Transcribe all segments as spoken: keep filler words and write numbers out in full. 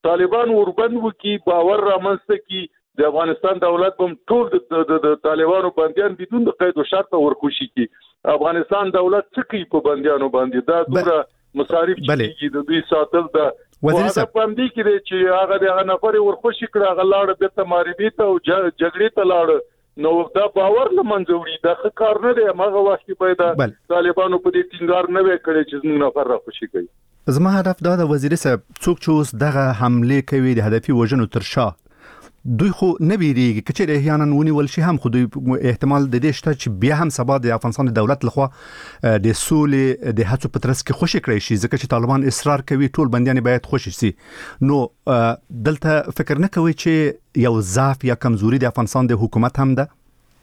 طالبان وربند وکي باور رامنځته کی د افغانستان دولت هم ټول د طالبانو بنديان بدون د قید او شرط ورخوشي کی افغانستان دولت څه کوي په بنديانو باندې دا دومره مصارف چې د دوی ساتل د وزیر صاحب باندې کې چې هغه د نفر ورخوشي کړه غلاړه به تماربي ته او جګړې ته لاړ نو دا باور لمنځوړي دا کار نه دی هغه وخت پیدا طالبانو په دې ټینګار نه وکړي چې موږ نفر راخوشي کوي زما هدف دا د وزیر صاحب څوک چې اوس دغه حمله کوي د هدفي وژنو تر شا دوی خو نه بیریږي چې د احیانا ونیول شي هم خو دوی احتمال د دې شته چې بیا هم سبا د افغانستان دولت لخوا د سولې د هڅو په ترڅ کې خوشی کړی شي ځکه چې طالبان اصرار کوي ټول بنديان باید خوشی شي نو دلته فکر نه کوي چې یو ضعف یا کمزوري د افغانستان د حکومت هم ده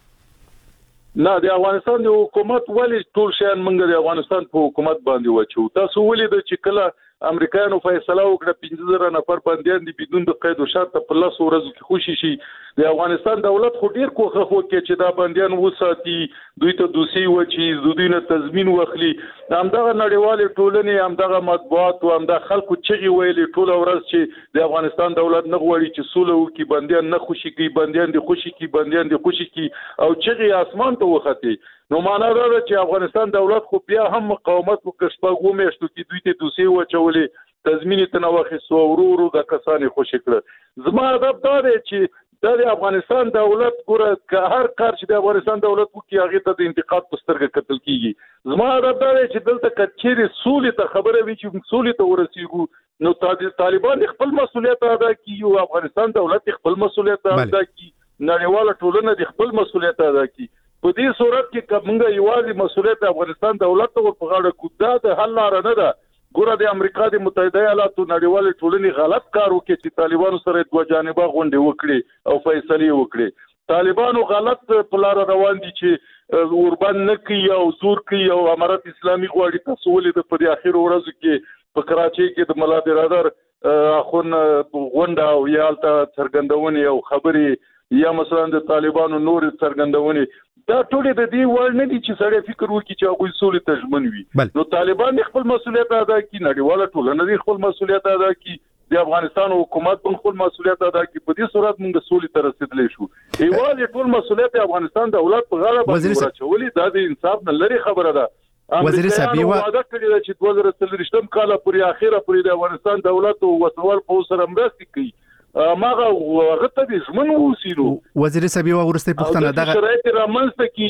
نه د افغانستان د حکومت ولی ټول شان منګ د افغانستان په حکومت باندې وچو تاسو ولې د چې کله امریکایانو فیصله وکړه پنځه زره نفر بنديان دي بدون د قید او شرط په لاس ورځو کې خوشي شي د افغانستان دولت خو ډیر کوخه خو کې چې دا بنديان وساتي دوی ته دوسی و چې دوی نه تضمین واخلي همدغه نړیوال ټولنې همدغه مطبوعات او همدغه خلکو چې ویلي ټول ورځ چې د افغانستان دولت نه غواړي چې سوله وکړي بنديان نه خوشي کوي بنديان دي خوشي کوي بنديان دي خوشي کوي او چې اسمان ته وختي نو معنا دا ده چې افغانستان دولت خو بیا هم مقاومت وکړ په میاشتو کې دوی ته دوسی و چولې تضمین تنوخي سو ورورو د کسانې خوشی کړ زما هدف دا دی چې د افغانستان دولت ګوره که هر کار چې د افغانستان دولت وکړي هغه ته د انتقاد په سترګه کتل کیږي زما هدف دا دی چې دلته کچېری سولې ته خبره وي چې سولې ته ورسیږو نو طالبان خپل مسولیت ادا کوي او افغانستان دولت خپل مسولیت ادا کوي نړیواله ټولنه د خپل مسولیت ادا کوي په دې صورت کې کومه یوازې مسولیت افغانستان دولت ته په غاړه کودا د حل لار نه ده ګوره د امریکا د متحده ایالاتو نړیوال ټولنې غلط کار وکړي چې طالبانو سره دوه جانبه غونډه وکړي او فیصله وکړي طالبانو غلط په لار روان دي چې اوربان نه کوي او زور کوي او امارات اسلامي غواړي تاسو ولې د په اخر ورځو کې په کراچۍ کې د ملا برادر اخون غونډه او یالته څرګندونې او خبري یا مثلا د طالبانو نور څرګندونې دا ټول د دې وړ نه دي چې سړی فکر وکړي چې هغه سولې ته ژمن وي نو طالبان خپل مسولیت ادا کوي نړیواله ټولنه خپل مسولیت ادا کوي د افغانستان حکومت خپل مسولیت ادا کوي په دې صورت موږ سولې ته رسیدلی شو ایوال ټول مسولیت افغانستان دولت په غاړه باندې راچولې دا د انصاف نه لري خبره ده وزیر صاحب یو وعده کړی چې دوه زره څلوېښتم کال پورې اخیره پورې د افغانستان دولت او وسوال په سره مرسته کوي ماغه غته دې زمون وسیلو وزیر صاحب یو ورسته پښتنه دغه شرایط رامنځته کی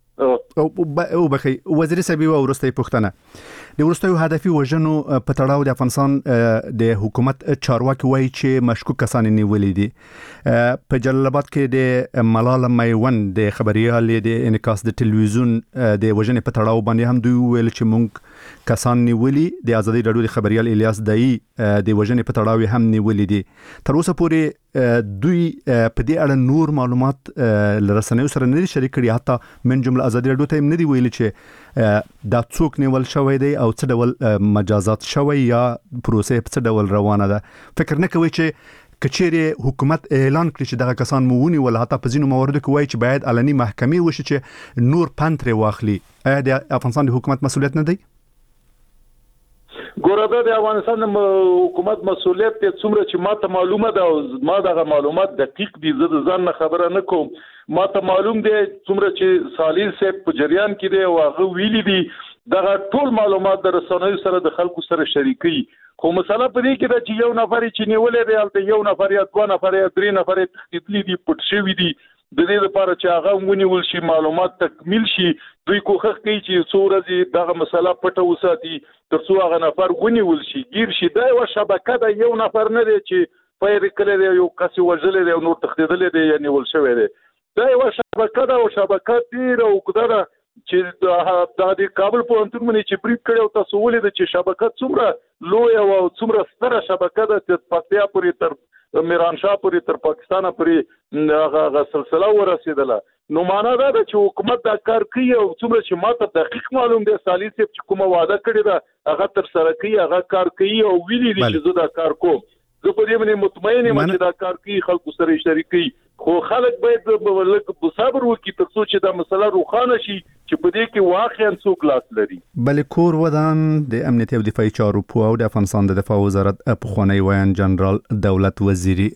چې او بخي وزیر صاحب یو ورسته پښتنه د ورستیو هدفي وژنو په تړاو د افغانستان د حکومت چارواکي وایي چې مشکوک کسان نیولې دي په جلال آباد کې د ملاله میوند د خبريال د انعکاس د ټلویزیون د وژنې په تړاو باندې هم دوی ویل چې مونږ کسان نیولې د ازادي رادیو د خبريال الیاس دای د وژنې په تړاو هم نیولې دي تر اوسه پورې دوی په دې اړه نور معلومات لرسنیو سره نه شریک کړي حتی من جمله ازادي رادیو ته هم نه دی ویل چې دا څوک نیول شوی دی او څه ډول مجازات شوی یا پروسه په څه ډول روانه ده فکر نه کوي چې کچېری حکومت اعلان کړی چې دغه کسان مونږ ول حتی په ځینو مواردو کې وایي چې باید علني محکمې وشي چې نور پنتري واخلي ایا د افغانستان د حکومت مسولیت نه دی ګوره د افغانستان حکومت مسولیت ته څومره چې ماته معلومه ده او ما دغه معلومات دقیق دي زه ځان نه خبره نه کوم ماته معلوم دي څومره چې سالیل صاحب په جریان کې دی او هغه ویلي دي دغه ټول معلومات د رسنیو سره د خلکو سره شریکي خو مسله په دې کې ده چې یو نفر چې نیولې دی البته یو نفر یا دوه نفر یا درې نفر تخلیدي دي پټ شوی دي د دې لپاره چې هغه ونیول شي معلومات تکمیل شي دوی کوښښ کوي چې څو ورځې دغه مسله پټه وساتي تر څو هغه نفر ونیول شي گیر شي دا یو شبکه ده یو نفر نه دی چې فایر کړی دی یو کس وژلې دی او نور تخلیدلې دی یا نیول شوی دی دا یو شبکه ده او شبکه ډیره اوږده ده چې د کابل پوهنتون باندې چې بریف کړو تاسو ولې چې شبکه څومره لوی او څومره ستره شبکه ده چې پکتیا پورې تر میرانشاه پورې تر پاکستان پورې هغه سلسله ورسېدله نو معنا دا ده چې حکومت دا کار کوي او څومره چې ماته دقیق معلوم دی سالی صاحب چې کومه وعده کړې ده هغه تر سره کوي هغه کار کوي او ویلي دي چې زه دا کار کوم زه په دې باندې مطمئن یم چې دا کار کوي خلکو سره شریکي خو خلک باید لږ صبر وکړي تر څو چې دا مسله روښانه شي چې په دې کې واقعا څوک لاس لري. بلې کور ودان د امنیتي او دفاعي چارو په او د افغانستان د دفاع وزارت پخوانی ویان جنرال دولت وزیری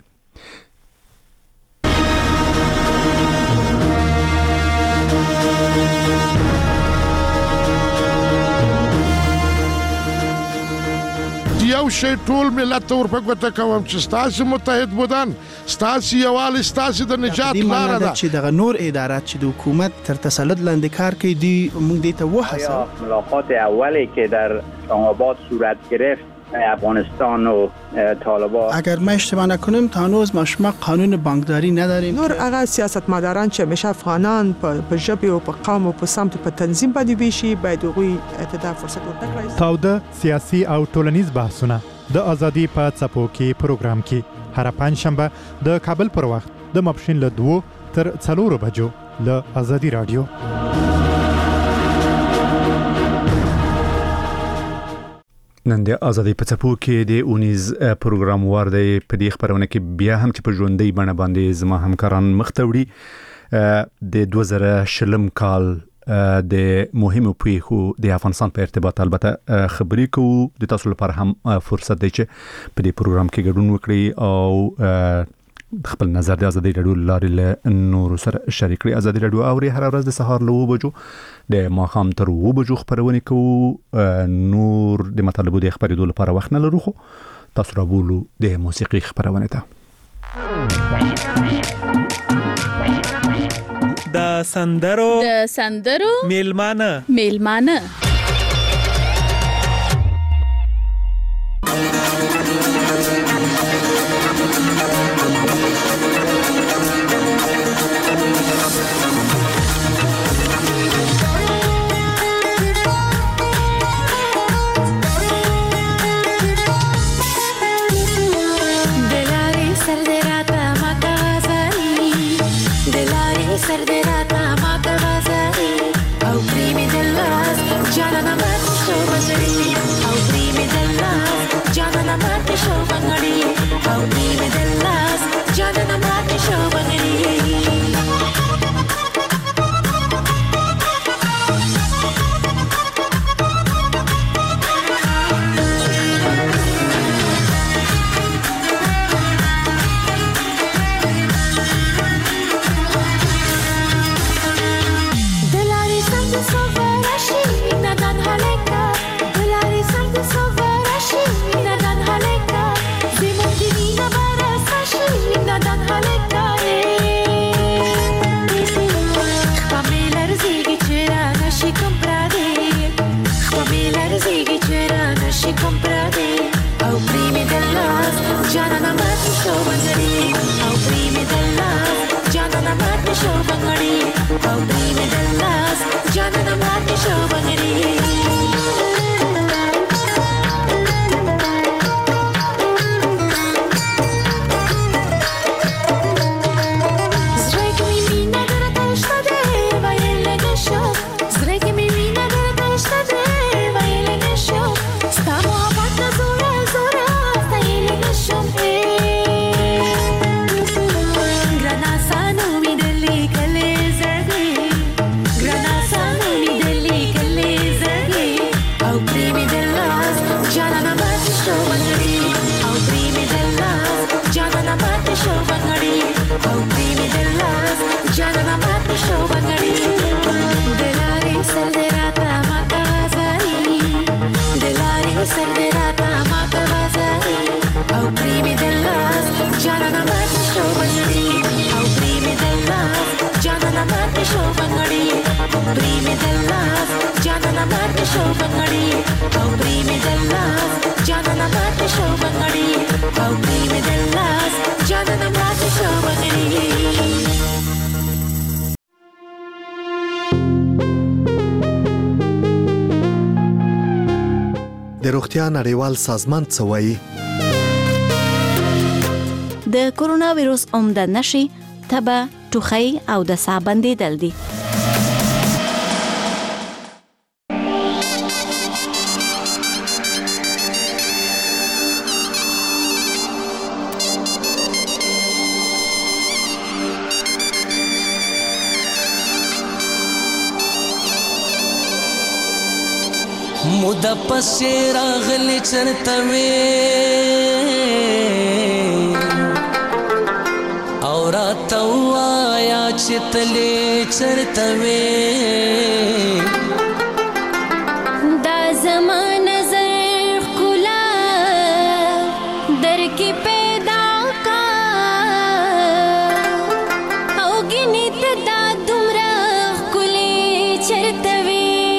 یو شی ټول ملت ته ورپګوته کوم چې ستاسو متحد بودن ستاسو یوال ستاسو د نجات لاره ده چې دغه نور ادارات چې د حکومت تر تسلط لاندې کار کوي دی موږ دې ته وحسه ملاقات اولی که در اسلام‌آباد صورت گرفت افغانستان و طالبان اگر ما اشتباه نکنیم تا هنوز ما قانون بانکداری نداریم. نور هغه سیاستمداران چې همیشه افغانان په ژبه او په قوم او په سمت په تنظیم باندې ویشي باید هغوی ته فرصت ورکړي. تاوده سیاسي او ټولنیز بحثونه د ازادي په څپو کې پروګرام کې هر پنځشنبه د کابل پر وخت د ماپښین له دوه تر څلورو بجو له ازادي رادیو. نن د ازادي په څپو کې د اونیز پروګرام ورده په دې خبرونه کې بیا هم چې په ژوندۍ بڼه باندې زما همکاران مختوړي د دوه زره شلم کال د مهمو پیښو د افغانستان په ارتباط البته خبري کوو. د تاسو لپاره هم فرصت دی چې په دې پروګرام کې ګډون وکړي او خپل نظر د ازادي رادیو لارې له نور سره شریک کړئ. ازادي رادیو اوري هر ورځ د سهار له وبجو د ماښام تر وبجو خبرونه کوو. نور د مطالبو د خبرېدو لپاره وخت نه لرو خو تاسو را بولو د موسیقي خبرونه ته. د سندرو د سندرو میلمانه میلمانه د روغتیا نړیوال سازمان څه وایي؟ د کورونا وایروس عمده نشي تبه ټوخی او د ساه بندیدل دي. د پسې راغلی چرته وې او راته ووایه چې تلې چرته وې دا زما نظر ښکلا درکې پیدا کا او ګینې ته دا دومره ښکلې چرته وې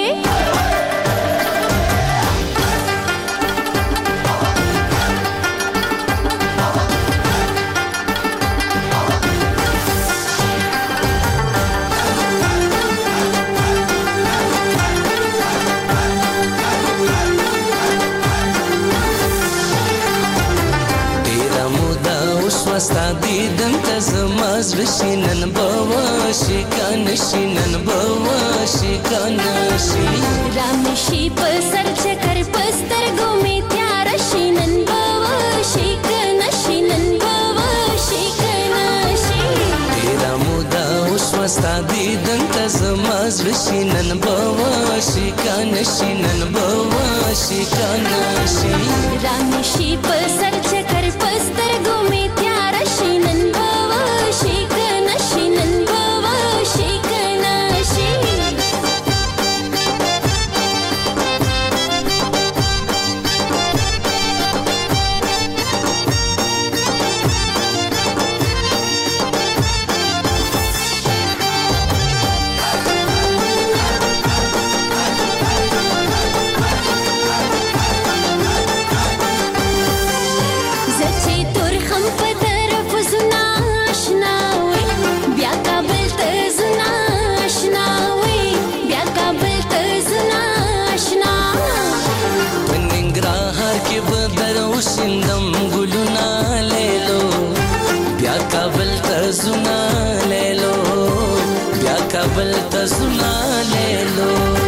ستا دیدن ته زما زړه شي نن به وشي که نه شي نن به وشي که نه شي رامې شي په سر چکر په سترګو مې تیاره شي نن به وشي که نه شي نن به وشي که نه شي ډېره موده وشوه ستا دیدن ته زما زړه شي نن به وشي که نه شي نن به وشي که نه شي رامې شي په سر چکر په سترګو مې تیاره شي نن به وشي که نه شي نن به وشي که نه شي شندم ګلونه لیلو بیا کابل ته زونه لیلو بیا کابل ته زونه لیلو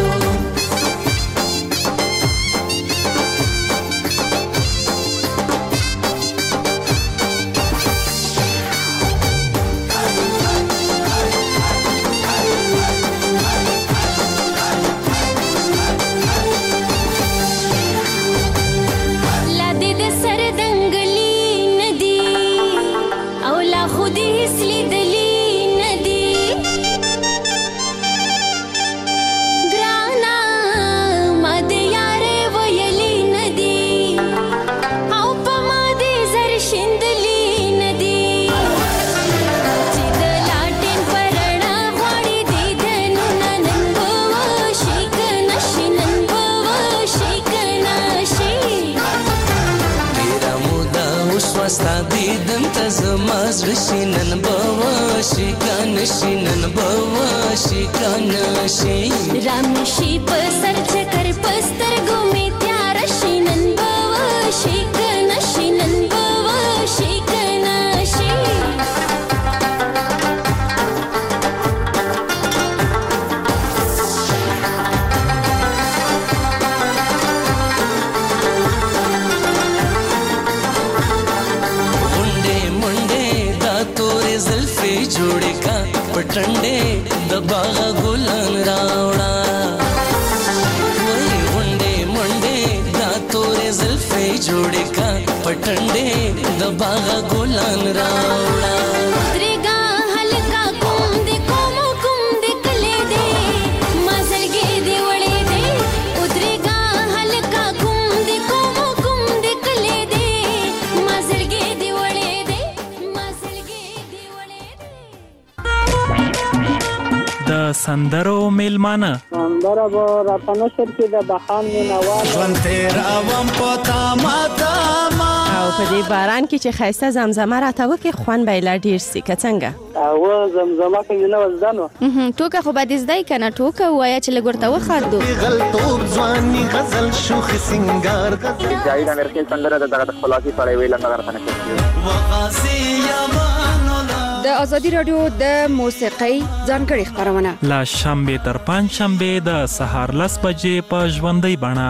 ستا دیدن ته زما زړه شي نن به وشي که نه شي نن به وشي که نه شي رامې شي په سر چکر په سترګو مې تیاره شي نن به وشي که نه شي نن به وشي که نه شي جوړې کا پټنډې د باغ ګلان راوړه وای غونډې منډې دا تورې زلفې جوړې کا پټنډې د باغ ګلان راوړه درګا هلکا کوم دې کوم کوم دې کلې دې مازلګې دې وړې دې درګا هلکا کوم دې کوم کوم دې کلې دې مازلګې دې وړې دې مازلګې دې وړې د سندرو میلمانه سندره به راته نشر کې د بهان مینوال ژوند تېروم په تامه تامه او په دې باران کې چې ښایسته زمزمه راته وکړي خوند به یې لا ډېر سي که څنګه او زمزمه کوي نه زده نو ټوکه خو به دې زده یې که نه ټوکه ووایه چې لږ ورته وخاندو غلطوب ځواني غزل شوخ سینګار جاوید امیر خیل سندره د دغه خلاصي سره ویل نه غرفنه کوي وغاسي یمانولا د ازادي رادیو د موسیقۍ ځانګړي خبرونه لا شنبه تر پنځ شنبه د سهار لس بجې په ژوندۍ بڼه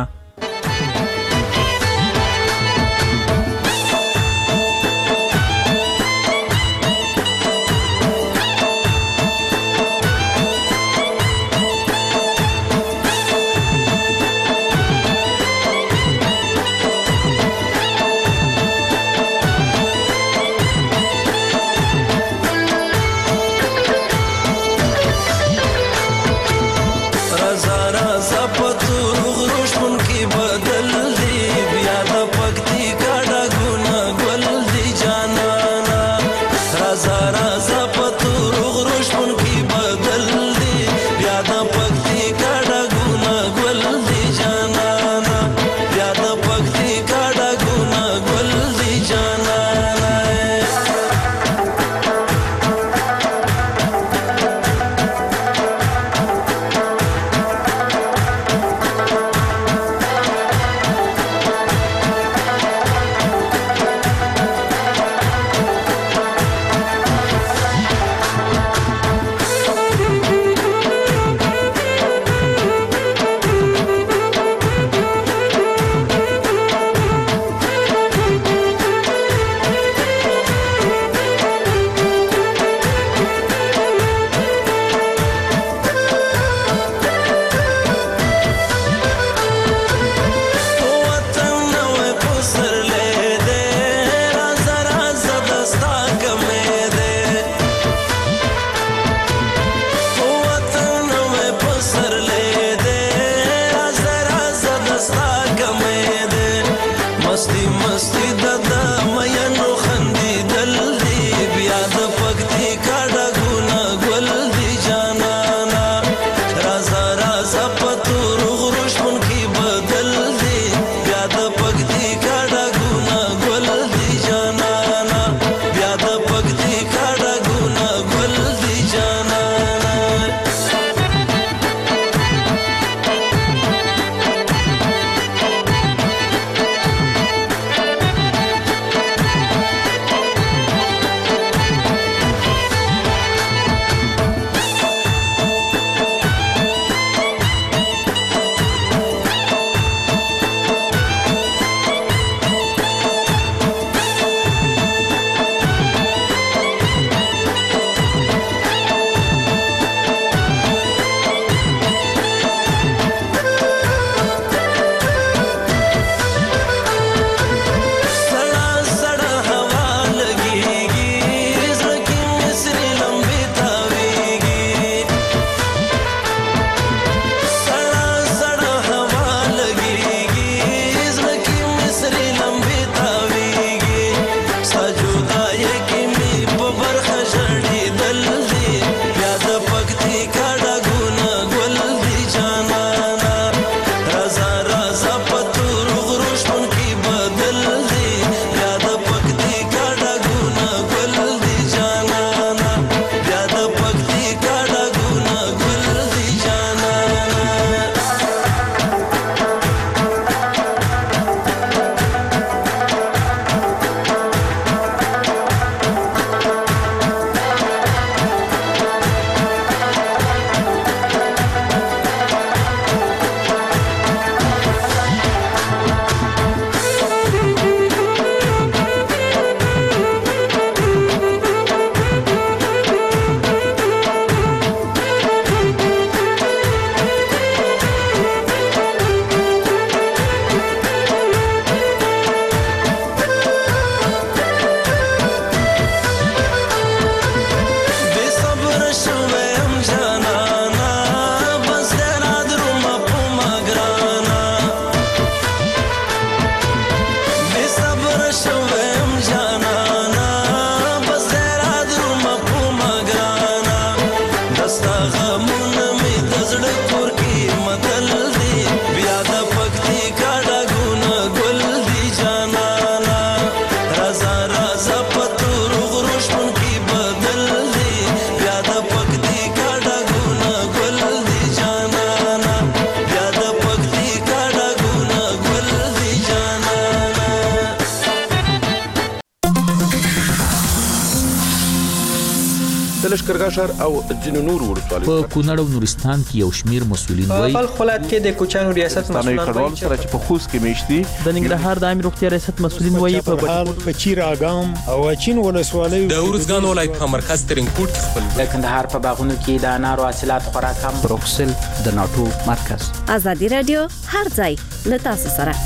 د لشکرګاه ښار او ځینو نورو ولسوالیو په کونړ او نورستان کې یو شمیر مسولین په وایي بلخ ولایت کې د کوچانو ریاست مسولان وایي سره چې په خوست کې میشتي د ننګرهار د عامه روغتیا ریاست مسولین وایي په په چیراګام او اچین ولسوالیو د ورزګان ولایت په مرکز ترینکوټ خپل د کندهار په باغونو کې د انارو حاصلات خورا کم. بروکسل د ناتو مرکز. ازادي رادیو هر ځای له تاسو سره.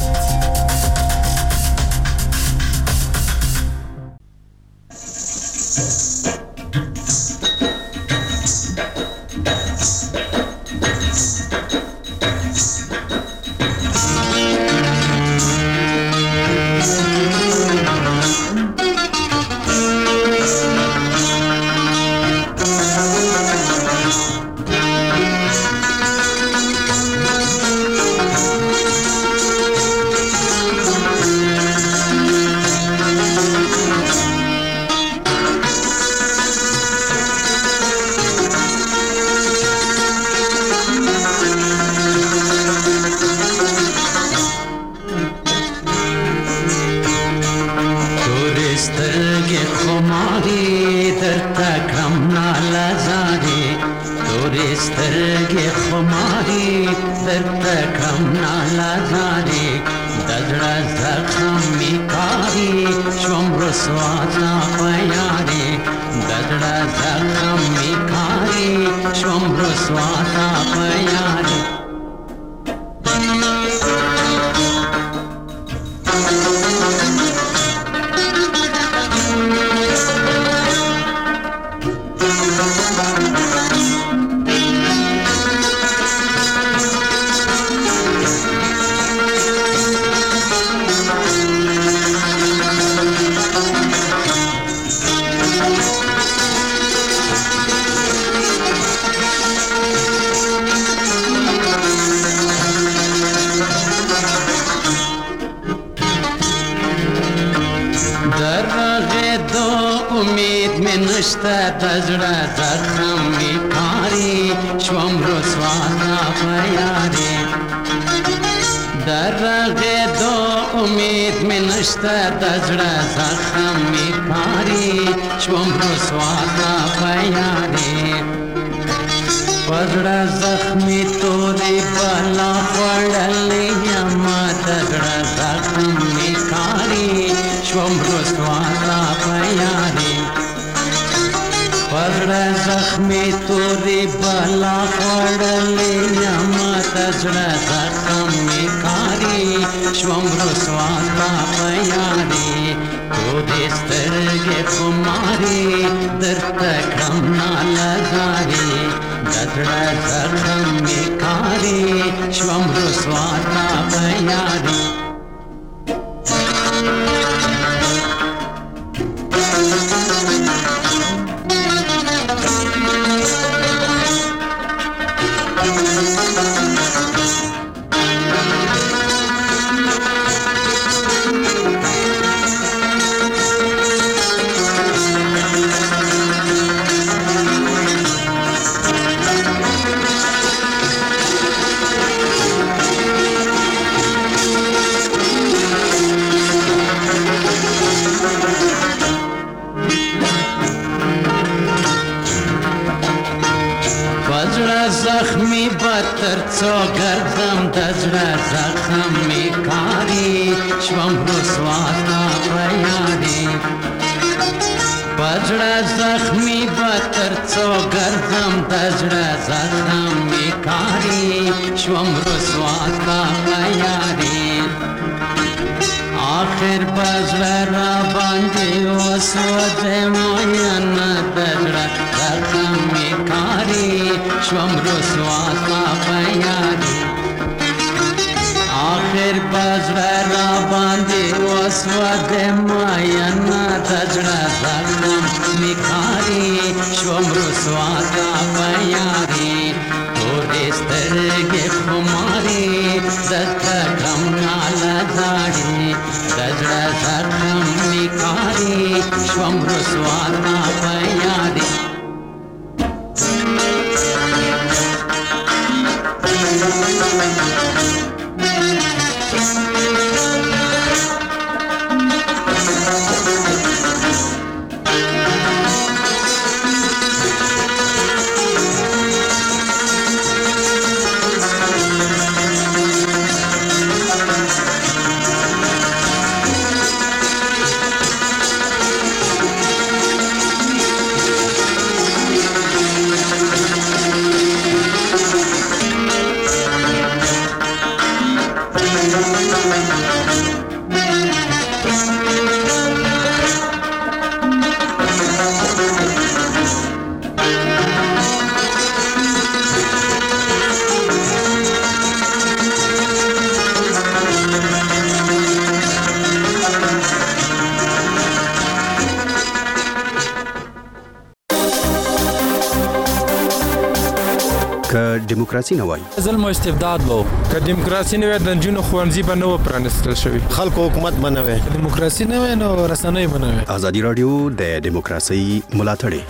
که دیموکراسي نه وای ظلم او استبداد وو که دیموکراسي نه وای د جنونو خوانزي په نو پرانستل شوی خلکو حکومت بنوي دیموکراسي نه وای نو رسنۍ بنوي ازادي رادیو د دیموکراسي ملاتړ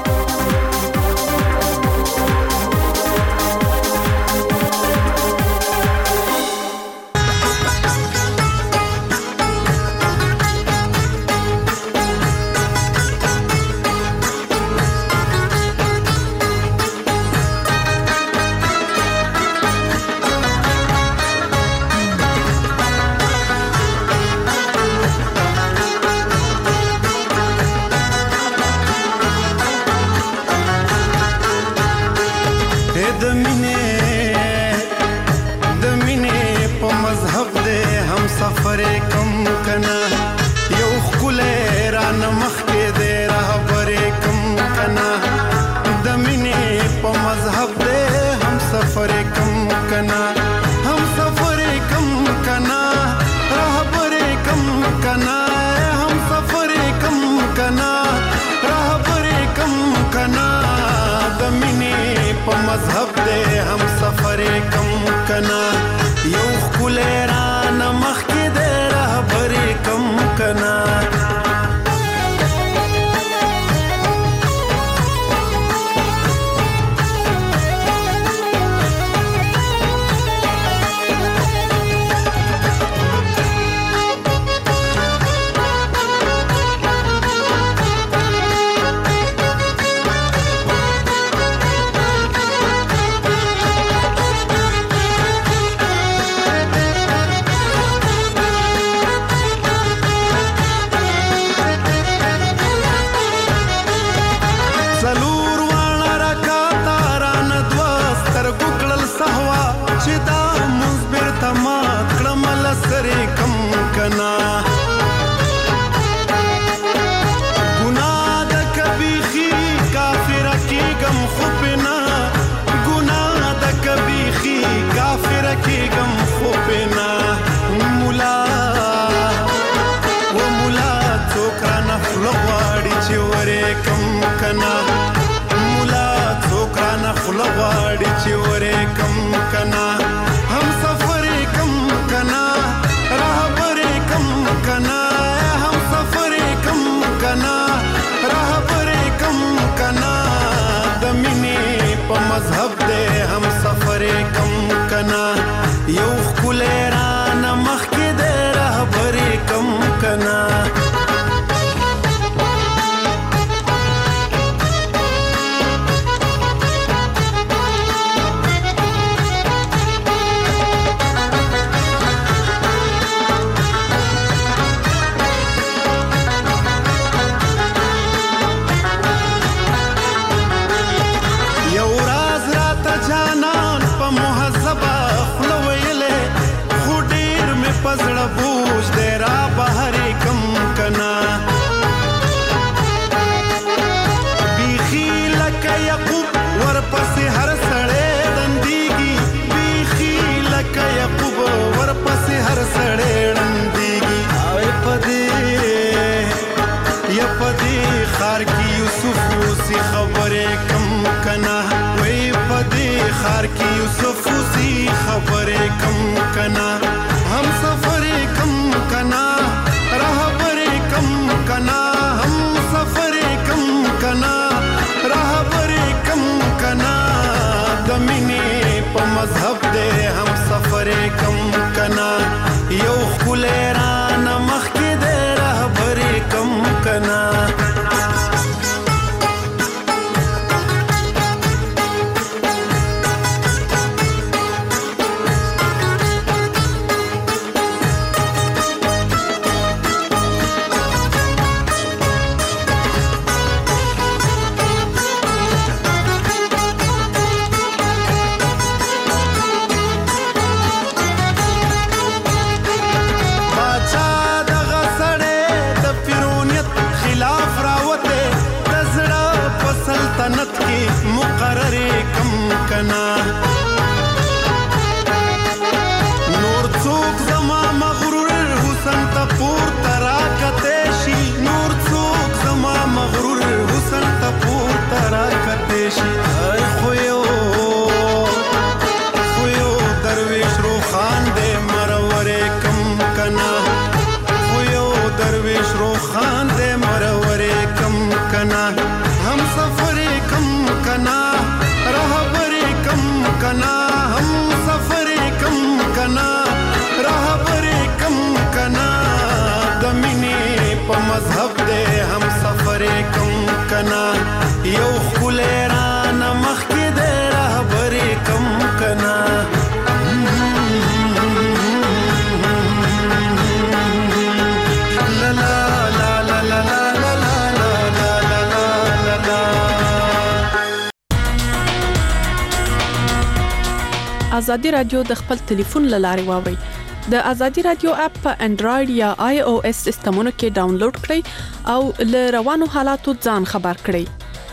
ازادي رادیو د خپل ټلیفون له لارې واورئ. د ازادي رادیو اپ په انډراید یا آی او اس سیستمونو کې ډاونلوډ کړئ او له روانو حالاتو ځان خبر کړئ.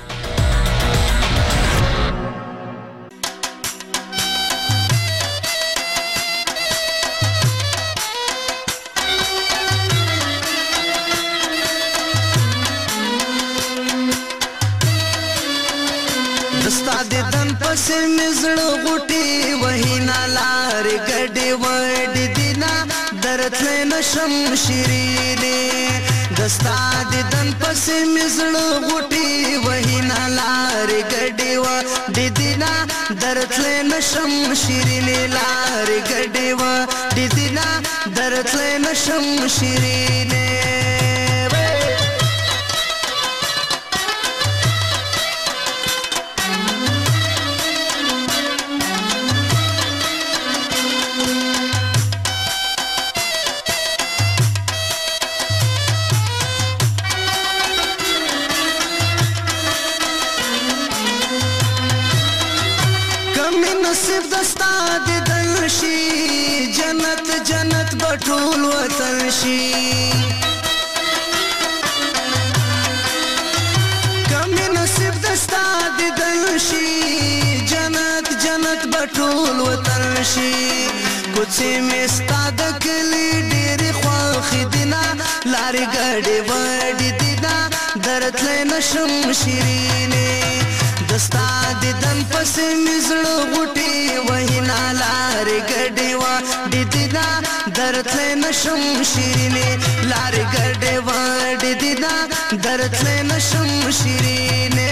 مزړو غټي وهینا لار ګډي وډ دینا درته نشم شیرینه دستا د دن پس مزړو غټي وهینا لار ګډي وډ دینا درته نشم شیرینه لار ګډي وډ دینا درته نشم شیرینه जन्नत जन्नत बटूल वतन शी कमी नसीब दस्ता दिदन शी जन्नत जन्नत बटूल वतन शी कुछ मिस्ता दकली डेर ख्वाख दिना लारी गड़े वडी दिना दरत ले नशम शिरीने दस्ता दिदन पस मिजड़ो गुटी वही ना लार गड़ेवा दिदिना दरतले नशम शिरीने लार गड़ेवा दिदिना दरतले नशम शिरीने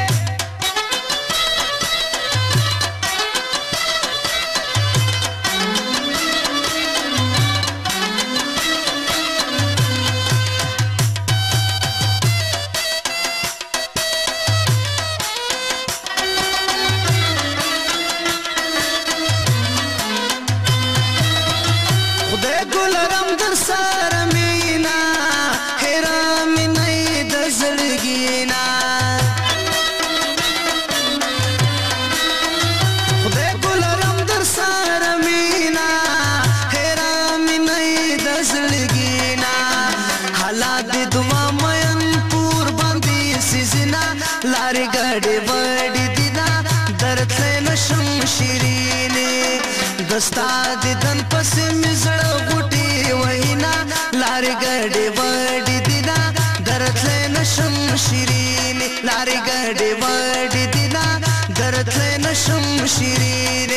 दस्ता दिदन पस मिजड़ गुटी वहीना लार गड़े वडी दिना दरतले नशम शिरीने लार गड़े वडी दिना दरतले नशम शिरीने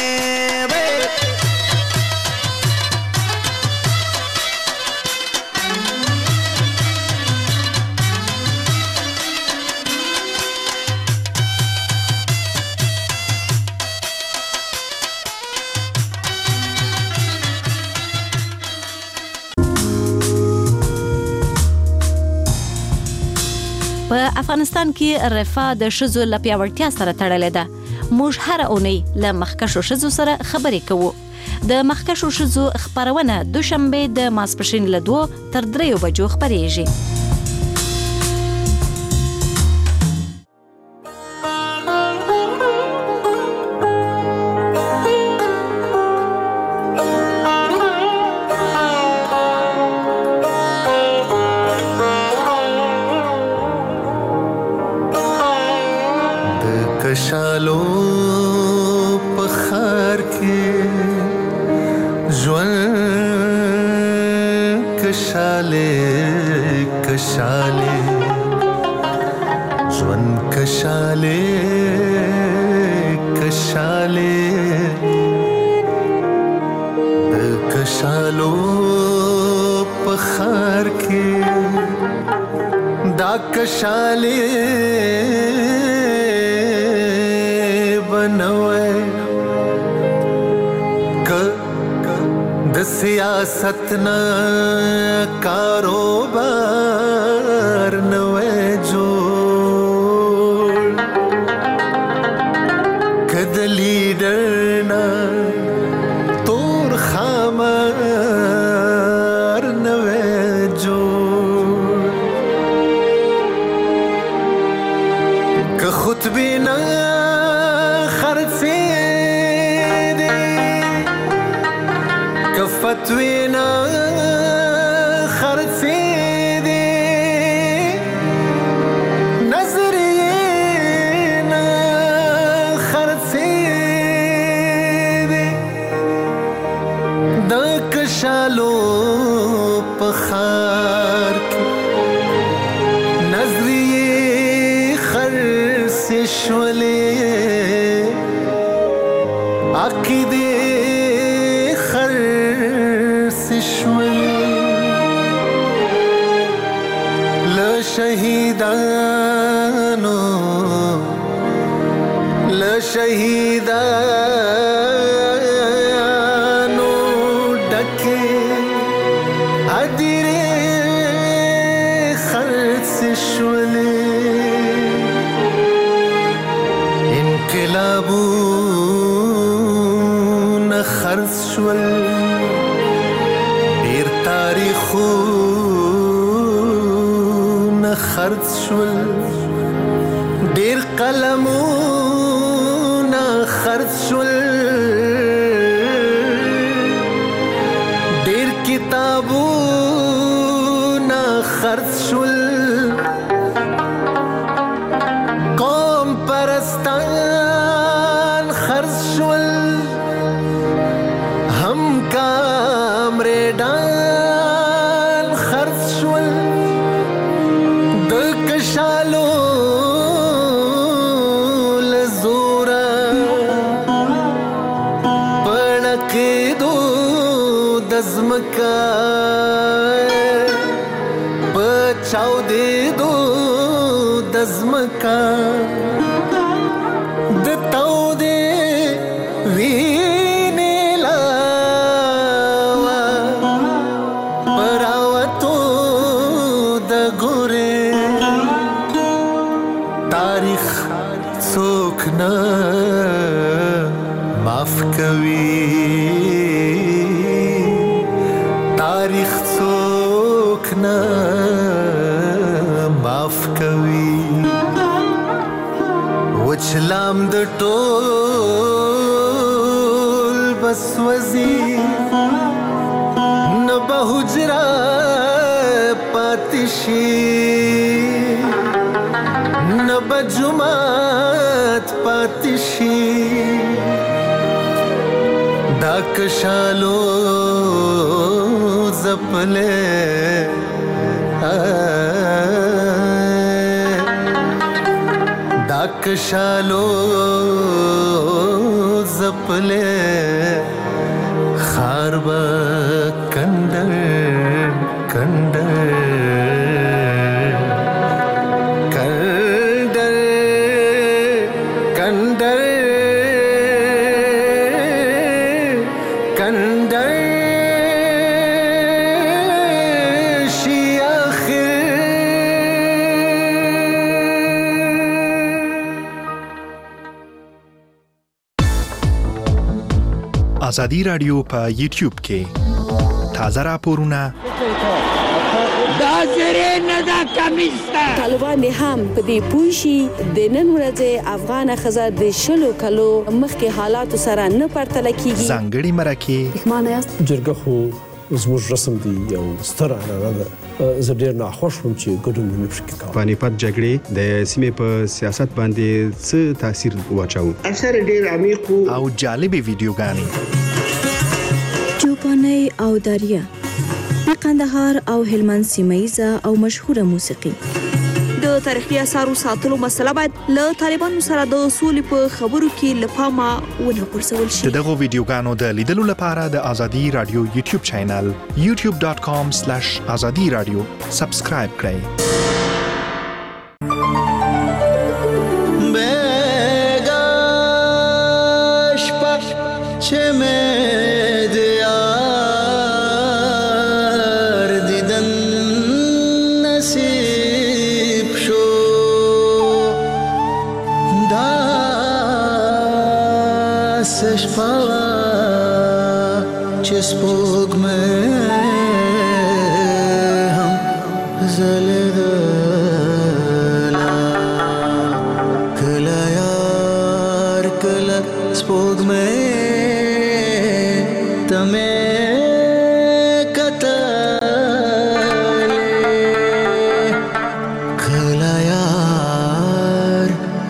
په افغانستان کې رفاه د ښځو له پیاوړتیا سره تړلې ده. موږ هره اونۍ له مخکښو ښځو سره خبرې کوو. د مخکښو ښځو خپرونه دوشنبه د ماسپښین له دوو تر دریو بجو خپرېږي. कशालो पखार के ज्वन कशाले कशाले ज्वन कशाले कशाले कशालो पखार के दा कशाले बनवे क द सियासत न कारोबार नवे जो कद लीडर न तोर खामर नवे जो क खुद भी न खर्चे दे فتوینا خرڅې دې نظریې نه خرڅې دې د کشالو په خار کې نظریې خرڅې شولې عقیدې شهیدانو ل شهیدانو ډکه ادیره خرڅ شولې انقلابونه خرڅ شول ډیر تاریخو خرڅ شول ډیر قلمونه خرڅ شول ډیر کتابونه خرڅ شول قوم پرستان خرڅ شول هم کامریډان خرڅ شول شالو لزورا پړکې دو دزمکا پچاو دې دو دزمکا د تاو دې وینې لاوا پراوتو د ګورې تاریخ څوک نه معاف کوي تاریخ څوک نه معاف کوي وچلام د ټول بس وزي نه به حجره پاتې شي نبا جمعات پاتې شي دا کشالو زپلې دا کشالو زپلې خار به کندر کندر ازادي رادیو په یوټیوب کې تازه راپورونه دا زری نه دا کمیسته طالبان هم په دې پوښي د نن ورځې افغان خزر د شلو کلو مخکې حالات سره نه پرتل کیږي ځانګړي مرکه اخمانه است جرګه خو زموږ رسم دی یو ستر عنعنه ده زه ډېر ناخوښ وم چې ګډون مې پکې کاوه پانیپت جګړې د سیمې په سیاست باندې څه تاثیر واچاوه اثر ډېر عمیق او جالبې ویډیوګانې چوپاني او داریا د قندهار او هلمند سیمایزه او مشهوره موسیقي د تاریخي اثارو ساتلو مسله باید له طالبانو سره د اصول په خبرو کې لپاره ونه پرسول شي دغه ویډیوګانو د لیدلو لپاره د ازادي رادیو یوټیوب چینل یوټیوب ډاټ کام سلیش ازادي رادیو سبسکرایب کړئ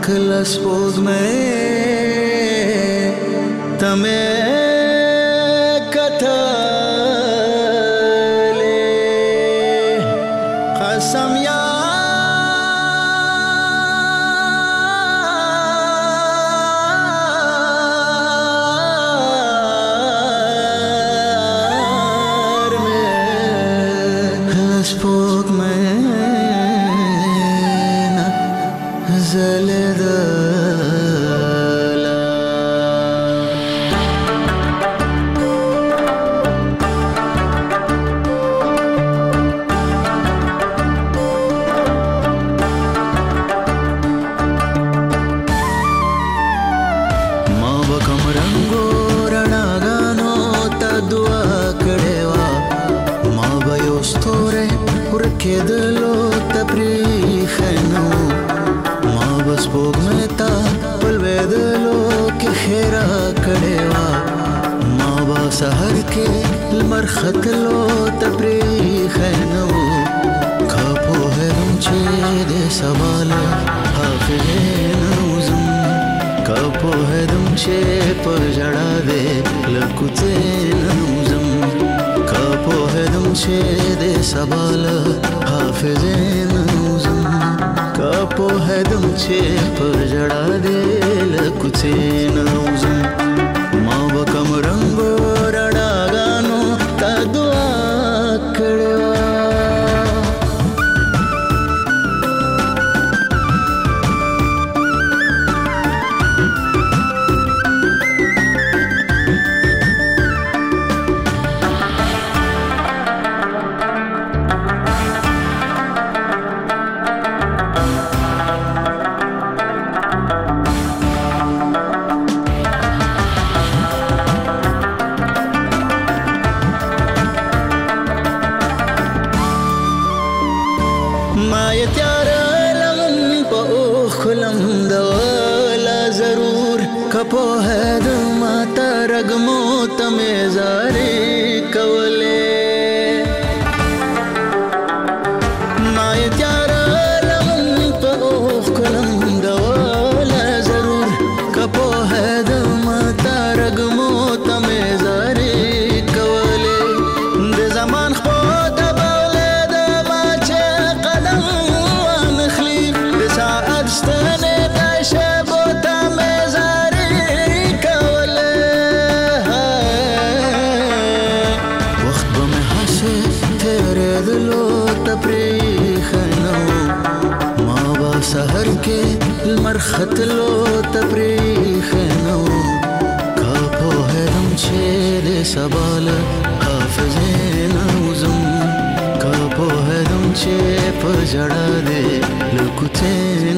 کله سپوږمۍ ته مې کتلې قسم یار مې سپوږمۍ نه زلېدله ما به کوم رنګو رڼاګانو ته دعا کړې وه ما به یو ستوری ورکېدلو ته پرېښی نه و ما به سپوږمۍ ته په لوېدلو کې ښېرا کړې وه ما به سحر کې لمر ختلو ته پرېښی نه و که پوهېدم چې د سبا له حافظې نه وځم که پوهېدم چې په ژړا دې له کوڅې نه وځم که پوهېدم چې د سبا له حافظې نه وځم که پوهېدم چې په ژړا دې له کوڅې نه وځم ما به کوم رنګو رڼاګانو ته دعا کړې وه ما یې تیاره لمن په اوښکو لمدوله ضرور که پوهېدم ماته رګمو ته مې زارې کولې ما یې تیاره لمن په اوښکو لمدوله ضرور که پوهېدم ماته رګمو ته مې زارې کولې د زمان خپو ته سحر کې لمر ختلو ته پرېښی نه و که پوهېدم چې د سبا له حافظې نه وځم که پوهېدم چې په ژړا دې له کوڅې